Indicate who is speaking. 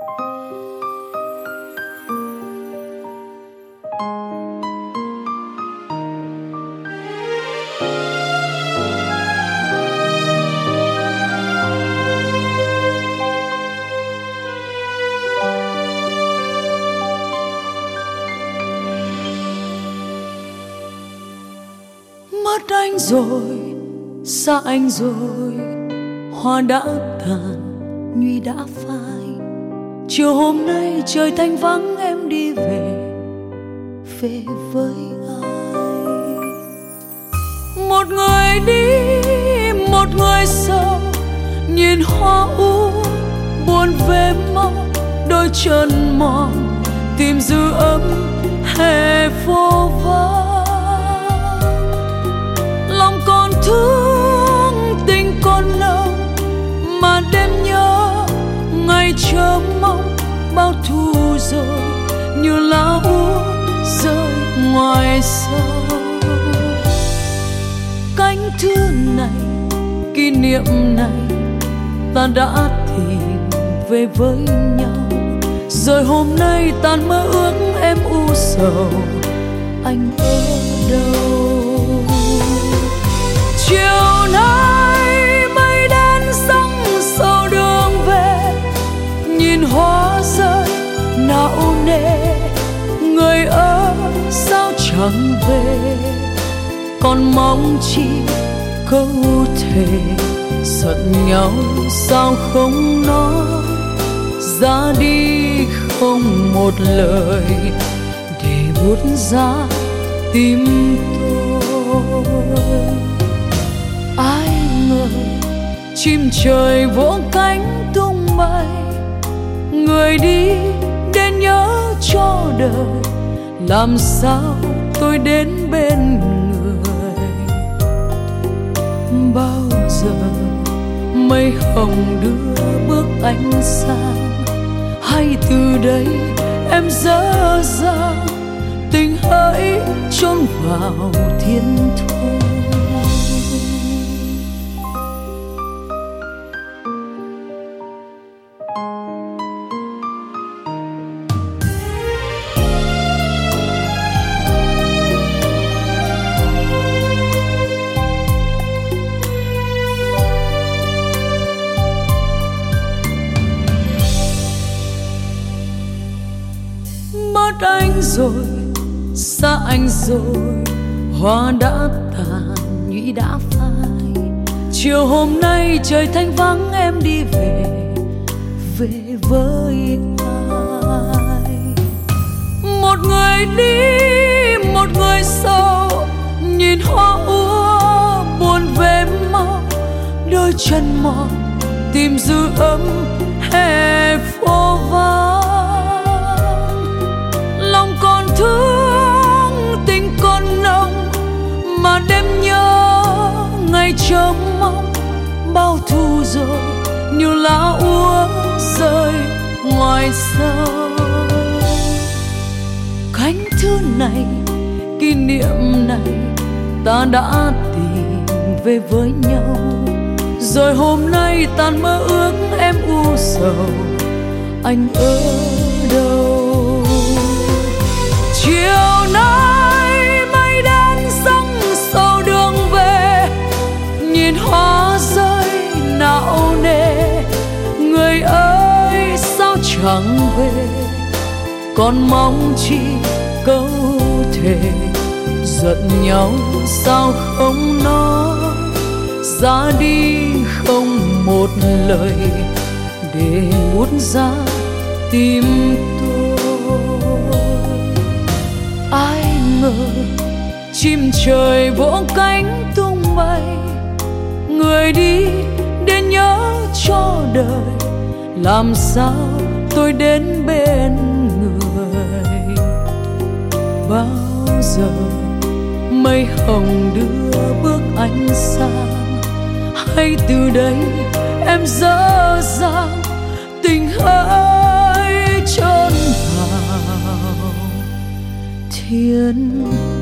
Speaker 1: Mất anh rồi, xa anh rồi, hoa đã tàn, nhụy đã phai. Chiều hôm nay trời thanh vắng, em đi về, về với ai? Một người đi, một người sầu, nhìn hoa u buồn về mau, đôi chân mòn tìm dư ấm hè vô vắng. Lòng còn thương, tình còn nồng, mà đêm nhớ ngày chờ mong. Bao thu rồi như lá úa rơi ngoài sông. Cánh thư này, kỷ niệm này, ta đã tìm về với nhau. Rồi hôm nay tan mơ ước em u sầu, anh ở đâu? Chiều nay mây đen giăng sầu đường về, nhìn hoa rơi não nề. Người ơi sao chẳng về, còn mong chi câu thề. Giận nhau sao không nói, ra đi không một lời để buốt ra tim tôi. Ai ngờ chim trời vỗ cánh tung bay, người đi đến nhớ cho đời. Làm sao tôi đến bên người? Bao giờ mây hồng đưa bước ánh sáng, hay từ đây em dở dang tình hỡi chôn vào thiên thu? Mất anh rồi, xa anh rồi, hoa đã tàn, nhụy đã phai. Chiều hôm nay trời thanh vắng, em đi về, về với ai? Một người đi, một người sầu, nhìn hoa úa buồn về mau. Đôi chân mòn tìm dư ấm hè phố vắng. Thương tình còn nồng, mà đêm nhớ ngày chờ mong. Bao thu rồi như lá úa rơi ngoài sông. Cánh thư này, kỷ niệm này, ta đã tìm về với nhau. Rồi hôm nay tan mơ ước em u sầu, anh ở đâu? Chiều nay mây đen giăng sầu đường về, nhìn hoa rơi não nề. Người ơi sao chẳng về, còn mong chi câu thề. Giận nhau sao không nói, ra đi không một lời để buốt ra tim tôi. Ai ngờ chim trời vỗ cánh tung bay, người đi đến nhớ cho đời. Làm sao tôi đến bên người? Bao giờ mây hồng đưa bước ánh sáng, hay từ đây em dở dang tình hỡi chôn vào thiên